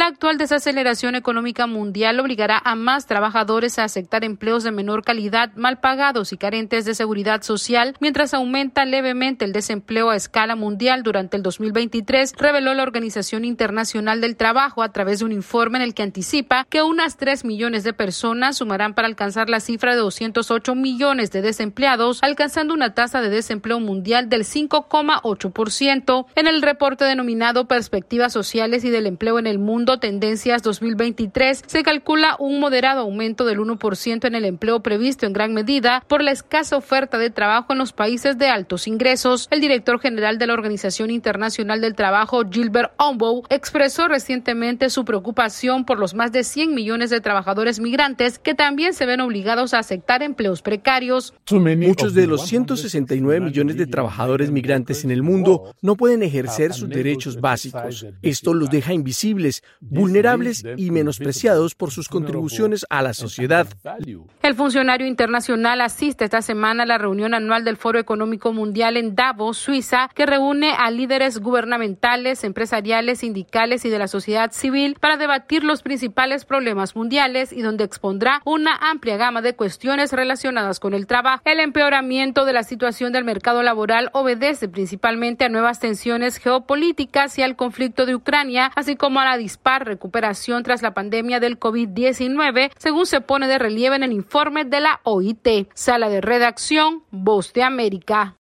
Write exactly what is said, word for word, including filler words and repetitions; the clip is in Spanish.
La actual desaceleración económica mundial obligará a más trabajadores a aceptar empleos de menor calidad, mal pagados y carentes de seguridad social, mientras aumenta levemente el desempleo a escala mundial durante el dos mil veintitrés, reveló la Organización Internacional del Trabajo a través de un informe en el que anticipa que unas tres millones de personas sumarán para alcanzar la cifra de doscientos ocho millones de desempleados, alcanzando una tasa de desempleo mundial del cinco coma ocho por ciento. En el reporte denominado Perspectivas Sociales y del Empleo en el Mundo, Tendencias dos mil veintitrés, se calcula un moderado aumento del uno por ciento en el empleo previsto en gran medida por la escasa oferta de trabajo en los países de altos ingresos. El director general de la Organización Internacional del Trabajo, Gilbert Ombow, expresó recientemente su preocupación por los más de cien millones de trabajadores migrantes que también se ven obligados a aceptar empleos precarios. Muchos de los ciento sesenta y nueve millones de trabajadores migrantes en el mundo no pueden ejercer sus derechos básicos. Esto los deja invisibles, vulnerables y menospreciados por sus contribuciones a la sociedad. El funcionario internacional asiste esta semana a la reunión anual del Foro Económico Mundial en Davos, Suiza, que reúne a líderes gubernamentales, empresariales, sindicales y de la sociedad civil para debatir los principales problemas mundiales y donde expondrá una amplia gama de cuestiones relacionadas con el trabajo. El empeoramiento de la situación del mercado laboral obedece principalmente a nuevas tensiones geopolíticas y al conflicto de Ucrania, así como a la dispar recuperación tras la pandemia del COVID diecinueve, según se pone de relieve en el informe de la O I T. Sala de redacción, Voz de América.